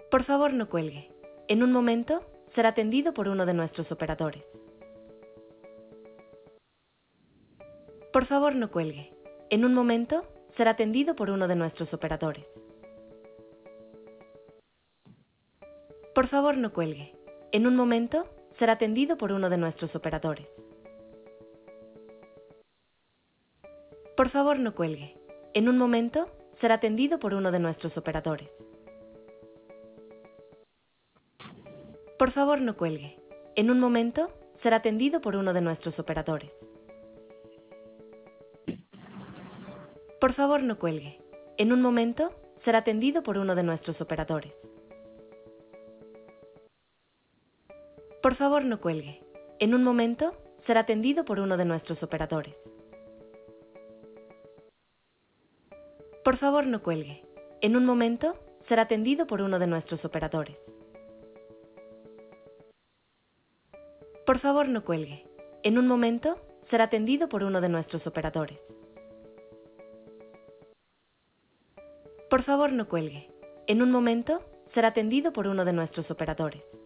Por favor, no cuelgue. En un momento, será atendido por uno de nuestros operadores. Por favor, no cuelgue. En un momento, será atendido por uno de nuestros operadores. Por favor, no cuelgue. En un momento, será atendido por uno de nuestros operadores. Por favor, no cuelgue. En un momento, será atendido por uno de nuestros operadores. Por favor, no cuelgue. En un momento, será atendido por uno de nuestros operadores. Por favor, no cuelgue. En un momento, será atendido por uno de nuestros operadores. Por favor, no cuelgue. En un momento, será atendido por uno de nuestros operadores. Por favor, no cuelgue. En un momento, será atendido por uno de nuestros operadores. Por favor, no cuelgue. En un momento, será atendido por uno de nuestros operadores. Por favor, no cuelgue. En un momento, será atendido por uno de nuestros operadores.